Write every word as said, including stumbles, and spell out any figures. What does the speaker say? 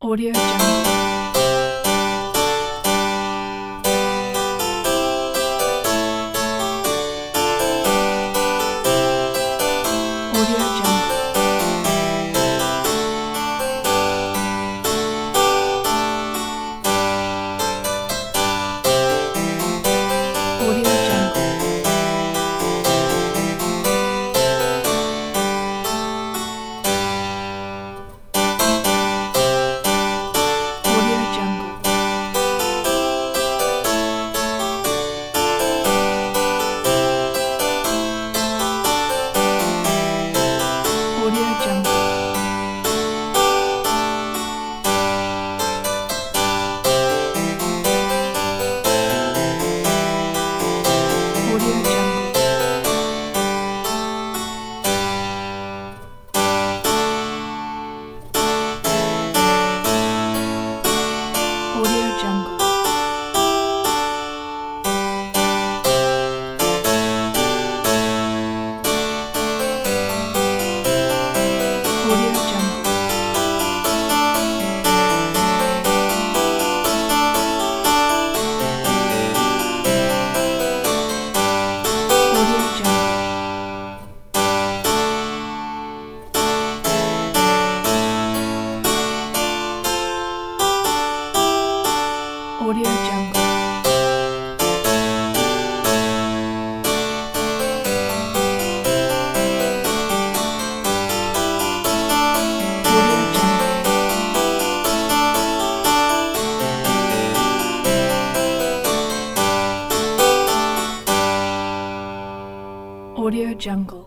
Audio Jungle. Audio Jungle. Audio Jungle. Audio Jungle. Audio Jungle. Audio Jungle. Audio Jungle. Audio Jungle. Audio Jungle. Audio Jungle.